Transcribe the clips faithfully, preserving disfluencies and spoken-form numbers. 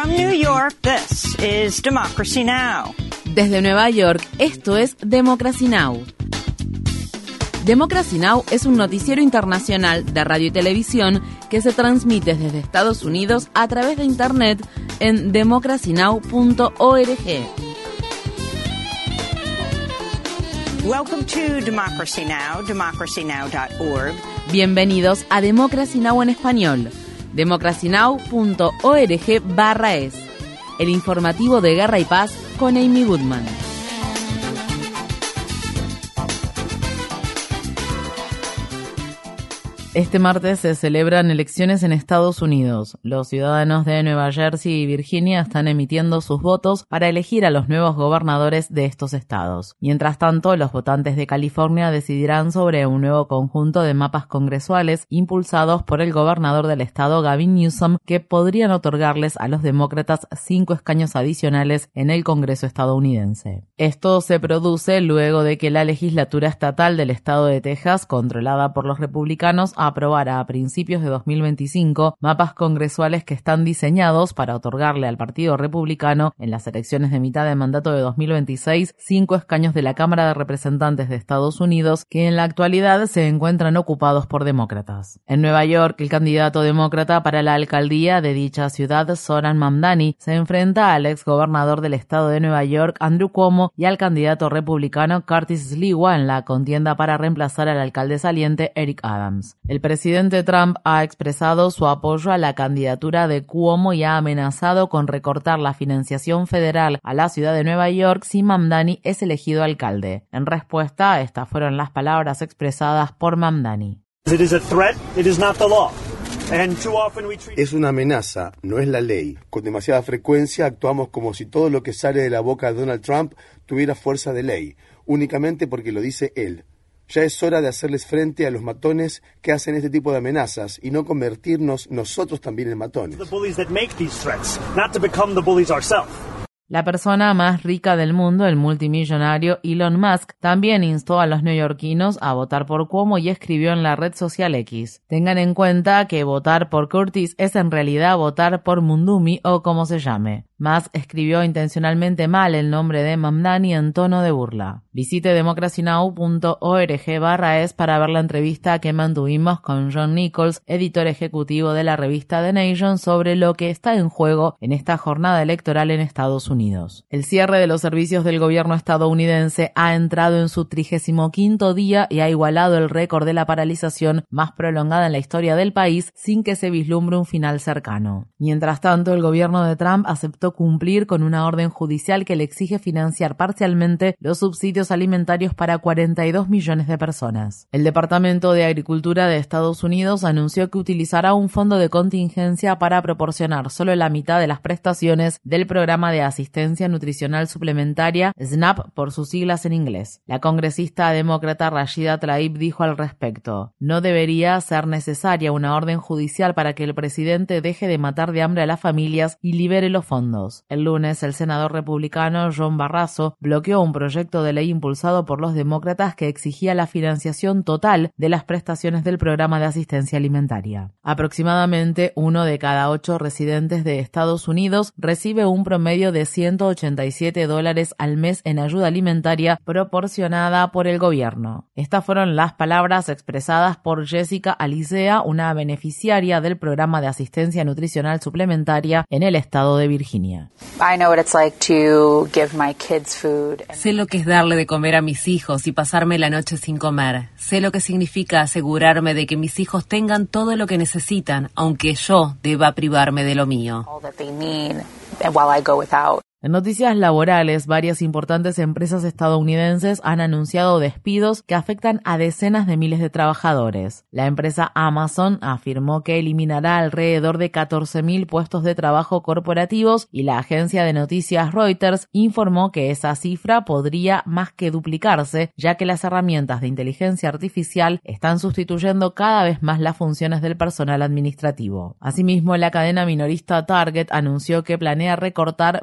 From New York, this is Democracy Now! Desde Nueva York, esto es Democracy Now! Democracy Now! Es un noticiero internacional de radio y televisión que se transmite desde Estados Unidos a través de Internet en democracy now punto org. Welcome to Democracy Now!, democracy now dot org. Bienvenidos a Democracy Now! En español, democracy now punto org barra es, el informativo de Guerra y Paz con Amy Goodman. Este martes se celebran elecciones en Estados Unidos. Los ciudadanos de Nueva Jersey y Virginia están emitiendo sus votos para elegir a los nuevos gobernadores de estos estados. Mientras tanto, los votantes de California decidirán sobre un nuevo conjunto de mapas congresuales impulsados por el gobernador del estado, Gavin Newsom, que podrían otorgarles a los demócratas cinco escaños adicionales en el Congreso estadounidense. Esto se produce luego de que la legislatura estatal del estado de Texas, controlada por los republicanos, aprobará a principios de dos mil veinticinco mapas congresuales que están diseñados para otorgarle al Partido Republicano en las elecciones de mitad de mandato de dos mil veintiséis cinco escaños de la Cámara de Representantes de Estados Unidos que en la actualidad se encuentran ocupados por demócratas. En Nueva York, el candidato demócrata para la alcaldía de dicha ciudad, Zoran Mamdani, se enfrenta al exgobernador del estado de Nueva York, Andrew Cuomo, y al candidato republicano Curtis Sliwa en la contienda para reemplazar al alcalde saliente Eric Adams. El presidente Trump ha expresado su apoyo a la candidatura de Cuomo y ha amenazado con recortar la financiación federal a la ciudad de Nueva York si Mamdani es elegido alcalde. En respuesta, estas fueron las palabras expresadas por Mamdani. Es una amenaza, no es la ley. Con demasiada frecuencia actuamos como si todo lo que sale de la boca de Donald Trump tuviera fuerza de ley, únicamente porque lo dice él. Ya es hora de hacerles frente a los matones que hacen este tipo de amenazas y no convertirnos nosotros también en matones. La persona más rica del mundo, el multimillonario Elon Musk, también instó a los neoyorquinos a votar por Cuomo y escribió en la red social X: tengan en cuenta que votar por Curtis es en realidad votar por Mundumi o como se llame. Musk escribió intencionalmente mal el nombre de Mamdani en tono de burla. Visite democracy now punto org barra es para ver la entrevista que mantuvimos con John Nichols, editor ejecutivo de la revista The Nation, sobre lo que está en juego en esta jornada electoral en Estados Unidos. El cierre de los servicios del gobierno estadounidense ha entrado en su trigésimo quinto día y ha igualado el récord de la paralización más prolongada en la historia del país sin que se vislumbre un final cercano. Mientras tanto, el gobierno de Trump aceptó cumplir con una orden judicial que le exige financiar parcialmente los subsidios alimentarios para cuarenta y dos millones de personas. El Departamento de Agricultura de Estados Unidos anunció que utilizará un fondo de contingencia para proporcionar solo la mitad de las prestaciones del programa de asistencia nutricional suplementaria, SNAP por sus siglas en inglés. La congresista demócrata Rashida Tlaib dijo al respecto: no debería ser necesaria una orden judicial para que el presidente deje de matar de hambre a las familias y libere los fondos. El lunes, el senador republicano John Barrasso bloqueó un proyecto de ley impulsado por los demócratas que exigía la financiación total de las prestaciones del programa de asistencia alimentaria. Aproximadamente uno de cada ocho residentes de Estados Unidos recibe un promedio de ciento ochenta y siete dólares al mes en ayuda alimentaria proporcionada por el gobierno. Estas fueron las palabras expresadas por Jessica Alicea, una beneficiaria del programa de asistencia nutricional suplementaria en el estado de Virginia. Sé lo que es darle de comer a mis hijos y pasarme la noche sin comer. Sé lo que significa asegurarme de que mis hijos tengan todo lo que necesitan, aunque yo deba privarme de lo mío. En noticias laborales, varias importantes empresas estadounidenses han anunciado despidos que afectan a decenas de miles de trabajadores. La empresa Amazon afirmó que eliminará alrededor de catorce mil puestos de trabajo corporativos y la agencia de noticias Reuters informó que esa cifra podría más que duplicarse, ya que las herramientas de inteligencia artificial están sustituyendo cada vez más las funciones del personal administrativo. Asimismo, la cadena minorista Target anunció que planea recortar mil ochocientos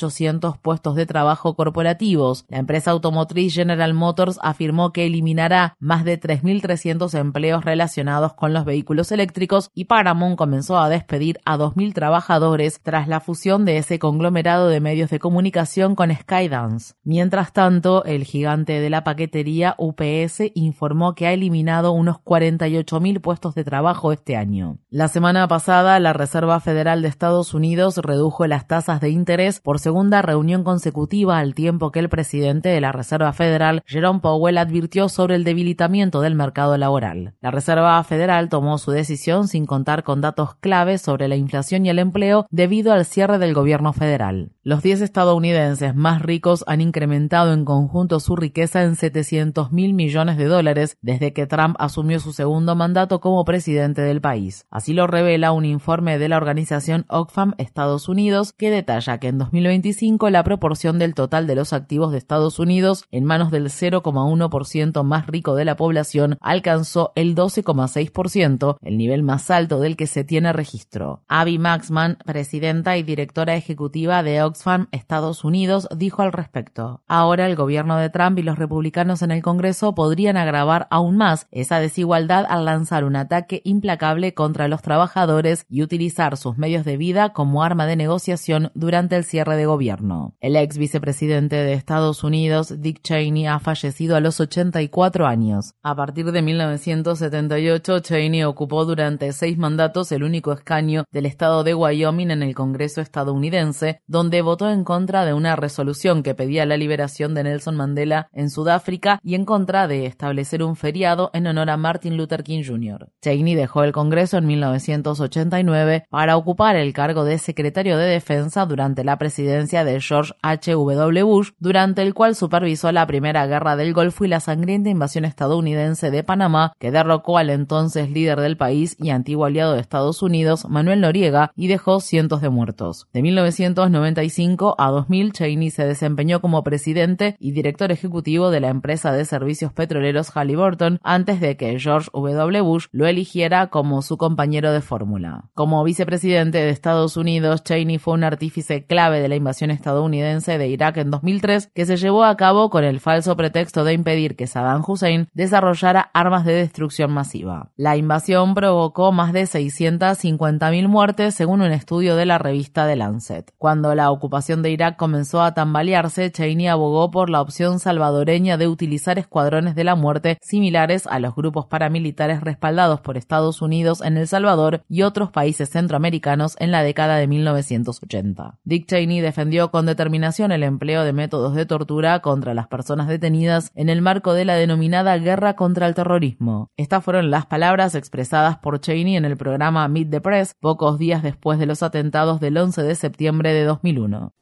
ochocientos puestos de trabajo corporativos. La empresa automotriz General Motors afirmó que eliminará más de tres mil trescientos empleos relacionados con los vehículos eléctricos y Paramount comenzó a despedir a dos mil trabajadores tras la fusión de ese conglomerado de medios de comunicación con Skydance. Mientras tanto, el gigante de la paquetería U P S informó que ha eliminado unos cuarenta y ocho mil puestos de trabajo este año. La semana pasada, la Reserva Federal de Estados Unidos redujo las tasas de interés por segunda reunión consecutiva, al tiempo que el presidente de la Reserva Federal, Jerome Powell, advirtió sobre el debilitamiento del mercado laboral. La Reserva Federal tomó su decisión sin contar con datos claves sobre la inflación y el empleo debido al cierre del gobierno federal. Los diez estadounidenses más ricos han incrementado en conjunto su riqueza en setecientos mil millones de dólares desde que Trump asumió su segundo mandato como presidente del país. Así lo revela un informe de la organización Oxfam Estados Unidos, que detalla que en dos mil veinticinco la proporción del total de los activos de Estados Unidos en manos del cero coma uno por ciento más rico de la población alcanzó el doce coma seis por ciento, el nivel más alto del que se tiene registro. Abby Maxman, presidenta y directora ejecutiva de Oxfam Estados Unidos, dijo al respecto: ahora el gobierno de Trump y los republicanos en el Congreso podrían agravar aún más esa desigualdad al lanzar un ataque implacable contra los trabajadores y utilizar sus medios de vida como arma de negociación durante el cierre de gobierno. El ex vicepresidente de Estados Unidos, Dick Cheney, ha fallecido a los ochenta y cuatro años. A partir de mil novecientos setenta y ocho, Cheney ocupó durante seis mandatos el único escaño del estado de Wyoming en el Congreso estadounidense, donde votó en contra de una resolución que pedía la liberación de Nelson Mandela en Sudáfrica y en contra de establecer un feriado en honor a Martin Luther King junior Cheney dejó el Congreso en mil novecientos ochenta y nueve para ocupar el cargo de secretario de Defensa durante la presidencia de George H W Bush, durante el cual supervisó la Primera Guerra del Golfo y la sangrienta invasión estadounidense de Panamá, que derrocó al entonces líder del país y antiguo aliado de Estados Unidos, Manuel Noriega, y dejó cientos de muertos. De mil novecientos noventa y cinco a dos mil, Cheney se desempeñó como presidente y director ejecutivo de la empresa de servicios petroleros Halliburton, antes de que George W. Bush lo eligiera como su compañero de fórmula. Como vicepresidente de Estados Unidos, Cheney fue un artífice clave de la invasión estadounidense de Irak en dos mil tres, que se llevó a cabo con el falso pretexto de impedir que Saddam Hussein desarrollara armas de destrucción masiva. La invasión provocó más de seiscientas cincuenta mil muertes, según un estudio de la revista The Lancet. Cuando la ocupación de Irak comenzó a tambalearse, Cheney abogó por la opción salvadoreña de utilizar escuadrones de la muerte similares a los grupos paramilitares respaldados por Estados Unidos en El Salvador y otros países centroamericanos en la década de mil novecientos ochenta. Dick Cheney defendió con determinación el empleo de métodos de tortura contra las personas detenidas en el marco de la denominada guerra contra el terrorismo. Estas fueron las palabras expresadas por Cheney en el programa Meet the Press pocos días después de los atentados del once de septiembre de dos mil uno.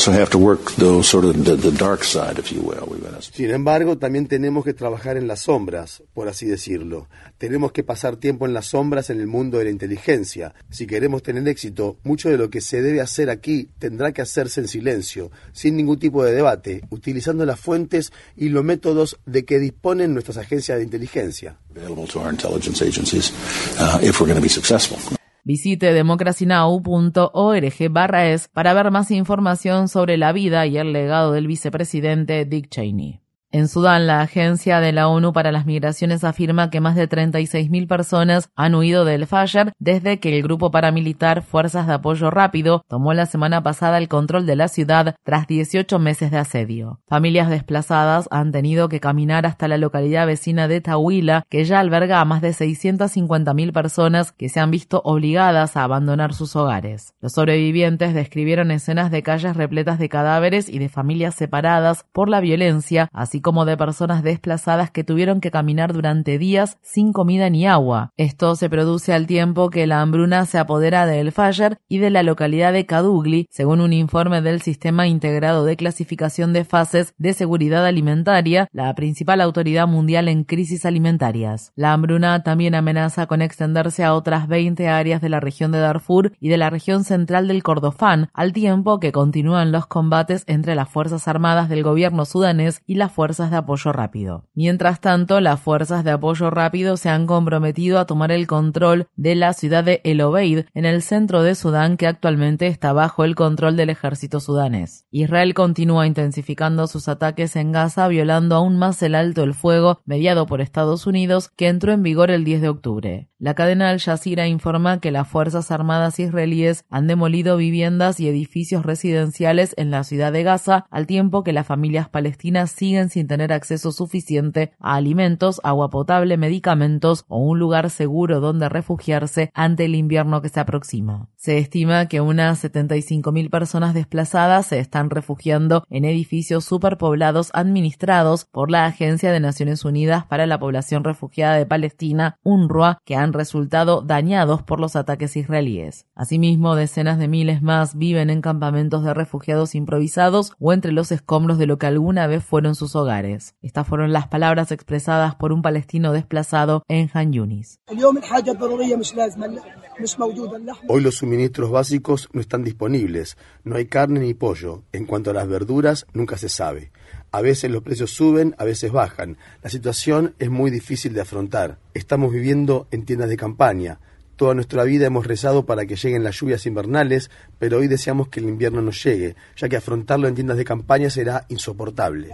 Sin embargo, también tenemos que trabajar en las sombras, por así decirlo. Tenemos que pasar tiempo en las sombras en el mundo de la inteligencia. Si queremos tener éxito, mucho de lo que se debe hacer aquí tendrá que hacerse en silencio, sin ningún tipo de debate, utilizando las fuentes y los métodos de que disponen nuestras agencias de inteligencia. Visite democracy now punto org barra es para ver más información sobre la vida y el legado del vicepresidente Dick Cheney. En Sudán, la Agencia de la ONU para las Migraciones afirma que más de treinta y seis mil personas han huido del Fayar desde que el grupo paramilitar Fuerzas de Apoyo Rápido tomó la semana pasada el control de la ciudad tras dieciocho meses de asedio. Familias desplazadas han tenido que caminar hasta la localidad vecina de Tawila, que ya alberga a más de seiscientas cincuenta mil personas que se han visto obligadas a abandonar sus hogares. Los sobrevivientes describieron escenas de calles repletas de cadáveres y de familias separadas por la violencia, así como de personas desplazadas que tuvieron que caminar durante días sin comida ni agua. Esto se produce al tiempo que la hambruna se apodera de El Fayar y de la localidad de Kadugli, según un informe del Sistema Integrado de Clasificación de Fases de Seguridad Alimentaria, la principal autoridad mundial en crisis alimentarias. La hambruna también amenaza con extenderse a otras veinte áreas de la región de Darfur y de la región central del Kordofán, al tiempo que continúan los combates entre las Fuerzas Armadas del gobierno sudanés y las fuerzas fuerzas de apoyo rápido. Mientras tanto, las fuerzas de apoyo rápido se han comprometido a tomar el control de la ciudad de El Obeid, en el centro de Sudán, que actualmente está bajo el control del ejército sudanés. Israel continúa intensificando sus ataques en Gaza, violando aún más el alto el fuego mediado por Estados Unidos, que entró en vigor el diez de octubre. La cadena Al Jazeera informa que las Fuerzas Armadas israelíes han demolido viviendas y edificios residenciales en la ciudad de Gaza, al tiempo que las familias palestinas siguen sin tener acceso suficiente a alimentos, agua potable, medicamentos o un lugar seguro donde refugiarse ante el invierno que se aproxima. Se estima que unas setenta y cinco mil personas desplazadas se están refugiando en edificios superpoblados administrados por la Agencia de Naciones Unidas para la Población Refugiada de Palestina, UNRWA, que han resultado dañados por los ataques israelíes. Asimismo, decenas de miles más viven en campamentos de refugiados improvisados o entre los escombros de lo que alguna vez fueron sus hogares. Estas fueron las palabras expresadas por un palestino desplazado en Han Yunis. Hoy los suministros básicos no están disponibles, no hay carne ni pollo. En cuanto a las verduras, nunca se sabe. A veces los precios suben, a veces bajan. La situación es muy difícil de afrontar. Estamos viviendo en tiendas de campaña. Toda nuestra vida hemos rezado para que lleguen las lluvias invernales, pero hoy deseamos que el invierno no llegue, ya que afrontarlo en tiendas de campaña será insoportable.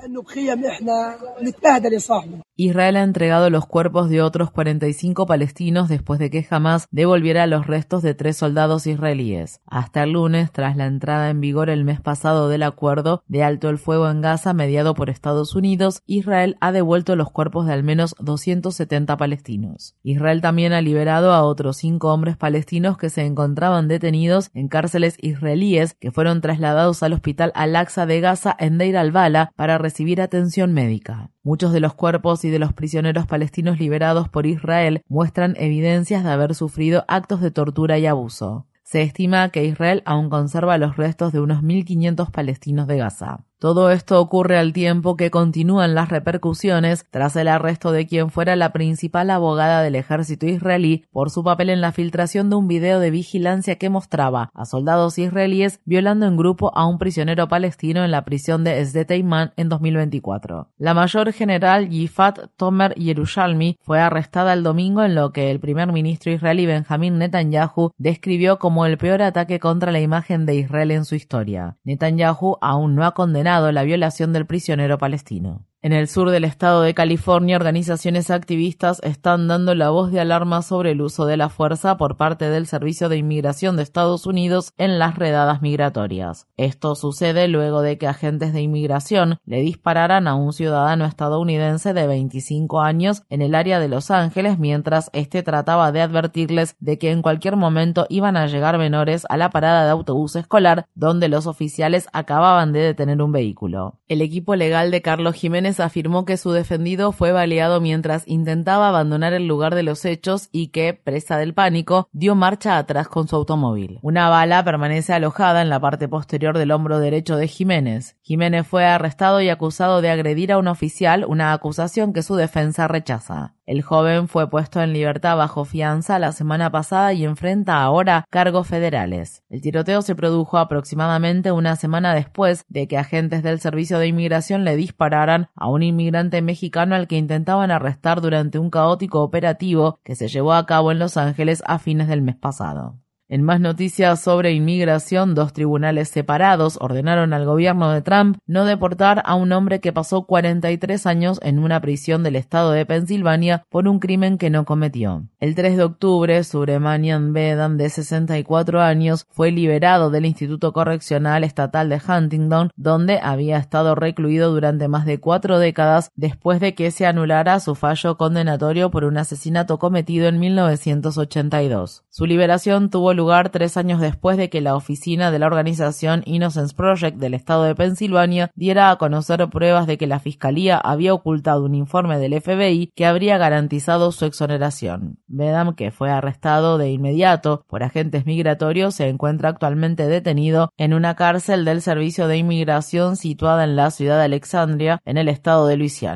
Israel ha entregado los cuerpos de otros cuarenta y cinco palestinos después de que Hamás devolviera los restos de tres soldados israelíes. Hasta el lunes, tras la entrada en vigor el mes pasado del acuerdo de alto el fuego en Gaza mediado por Estados Unidos, Israel ha devuelto los cuerpos de al menos doscientos setenta palestinos. Israel también ha liberado a otros cinco hombres palestinos que se encontraban detenidos en cárceles israelíes, que fueron trasladados al hospital Al-Aqsa de Gaza en Deir al-Bala para recibir atención médica. Muchos de los cuerpos y de los prisioneros palestinos liberados por Israel muestran evidencias de haber sufrido actos de tortura y abuso. Se estima que Israel aún conserva los restos de unos mil quinientos palestinos de Gaza. Todo esto ocurre al tiempo que continúan las repercusiones tras el arresto de quien fuera la principal abogada del ejército israelí por su papel en la filtración de un video de vigilancia que mostraba a soldados israelíes violando en grupo a un prisionero palestino en la prisión de Sde Teiman en dos mil veinticuatro. La mayor general Yifat Tomer Yerushalmi fue arrestada el domingo en lo que el primer ministro israelí Benjamin Netanyahu describió como el peor ataque contra la imagen de Israel en su historia. Netanyahu aún no ha condenado la violación del prisionero palestino. En el sur del estado de California, organizaciones activistas están dando la voz de alarma sobre el uso de la fuerza por parte del Servicio de Inmigración de Estados Unidos en las redadas migratorias. Esto sucede luego de que agentes de inmigración le dispararan a un ciudadano estadounidense de veinticinco años en el área de Los Ángeles mientras este trataba de advertirles de que en cualquier momento iban a llegar menores a la parada de autobús escolar donde los oficiales acababan de detener un vehículo. El equipo legal de Carlos Jiménez afirmó que su defendido fue baleado mientras intentaba abandonar el lugar de los hechos y que, presa del pánico, dio marcha atrás con su automóvil. Una bala permanece alojada en la parte posterior del hombro derecho de Jiménez. Jiménez fue arrestado y acusado de agredir a un oficial, una acusación que su defensa rechaza. El joven fue puesto en libertad bajo fianza la semana pasada y enfrenta ahora cargos federales. El tiroteo se produjo aproximadamente una semana después de que agentes del Servicio de Inmigración le dispararan a un inmigrante mexicano al que intentaban arrestar durante un caótico operativo que se llevó a cabo en Los Ángeles a fines del mes pasado. En más noticias sobre inmigración, dos tribunales separados ordenaron al gobierno de Trump no deportar a un hombre que pasó cuarenta y tres años en una prisión del estado de Pensilvania por un crimen que no cometió. El tres de octubre, Subremanian Bedam, de sesenta y cuatro años, fue liberado del Instituto Correccional Estatal de Huntington, donde había estado recluido durante más de cuatro décadas después de que se anulara su fallo condenatorio por un asesinato cometido en mil novecientos ochenta y dos. Su liberación tuvo lugar tres años después de que la oficina de la organización Innocence Project del estado de Pensilvania diera a conocer pruebas de que la fiscalía había ocultado un informe del F B I que habría garantizado su exoneración. Bedam, que fue arrestado de inmediato por agentes migratorios, se encuentra actualmente detenido en una cárcel del Servicio de Inmigración situada en la ciudad de Alexandria, en el estado de Luisiana.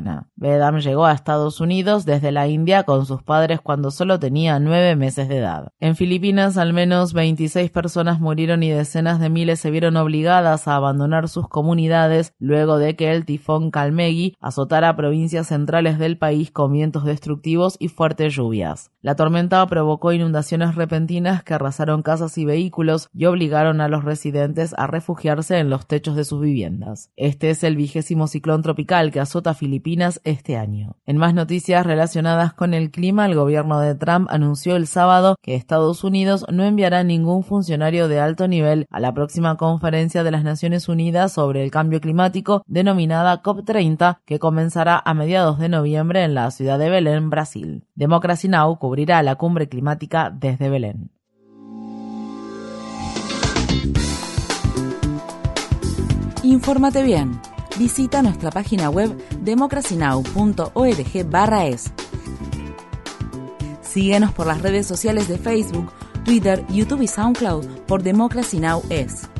Vedam llegó a Estados Unidos desde la India con sus padres cuando solo tenía nueve meses de edad. En Filipinas, al menos veintiséis personas murieron y decenas de miles se vieron obligadas a abandonar sus comunidades luego de que el tifón Kalmegi azotara provincias centrales del país con vientos destructivos y fuertes lluvias. La tormenta provocó inundaciones repentinas que arrasaron casas y vehículos y obligaron a los residentes a refugiarse en los techos de sus viviendas. Este es el vigésimo ciclón tropical que azota Filipinas este año. En más noticias relacionadas con el clima, el gobierno de Trump anunció el sábado que Estados Unidos no enviará ningún funcionario de alto nivel a la próxima conferencia de las Naciones Unidas sobre el cambio climático denominada COP treinta, que comenzará a mediados de noviembre en la ciudad de Belén, Brasil. Democracy Now! Cubrirá la cumbre climática desde Belén. Infórmate bien. Visita nuestra página web democracy now punto org barra es. Síguenos por las redes sociales de Facebook, Twitter, YouTube y SoundCloud por Democracy Now! Es.